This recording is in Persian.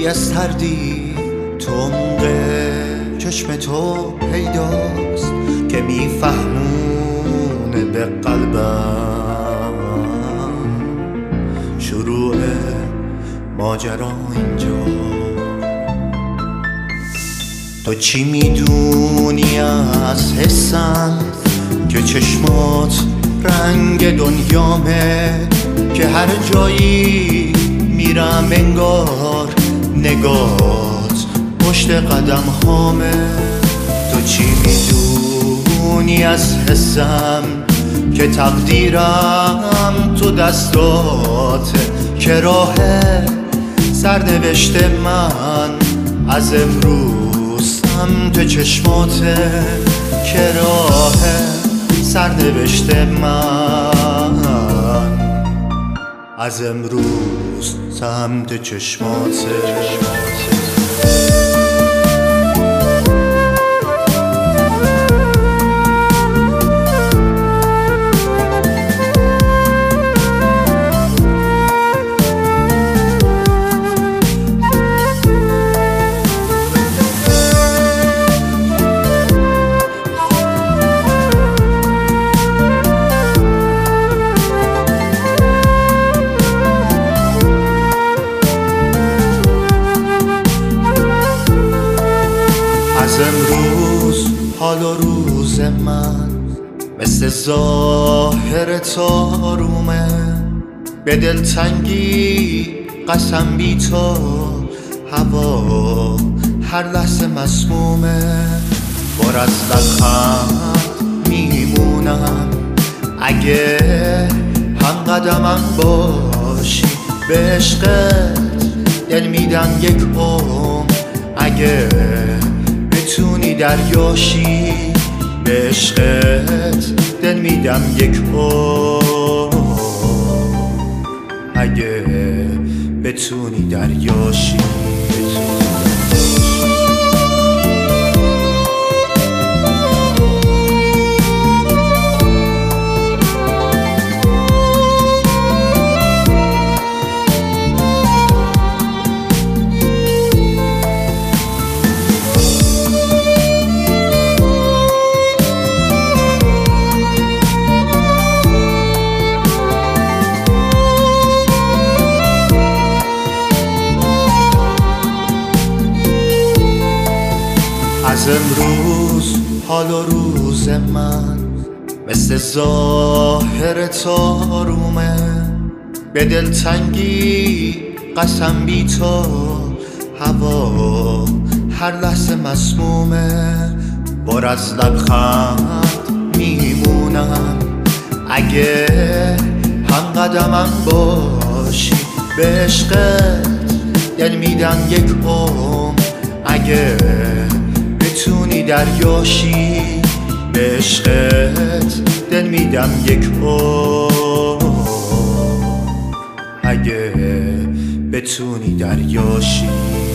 بویی از تردی تو عمق چشم تو پیداست که میفهمونه به قلبم شروع ماجرا اینجا. تو چی میدونی از حسم که چشمات رنگ دنیامه، که هر جایی میرم انگار نگات پشت قدم هامه. تو چی میدونی از حسم که تقدیرم تو دستاته، که راه سرنوشت من از امروز سمت چشماته، که راه سرنوشت من از امروز سمت چشماته. از امروز حال و روز من مثل ظاهر تارومه، به دلتنگی قسم بی تو هوا هر لحظه مسمومه. پر از لبخند میمونم اگه هم قدمم باشی، به عشقت دل میدم یک عمر اگه بتونی دریاشی، به عشقت دل میدم یک عمر اگه بتونی دریاشی. از امروز حال و روز من مثل ظاهر تارومه، به دلتنگی قسم بی تو هوا هر لحظه مسمومه. پر از لبخند میمونم اگه هم قدمم باشی، به عشقت دل میدم یک عمر اگه بتونی دریاشی، به عشقت دل میدم یک عمر اگه بتونی دریاشی.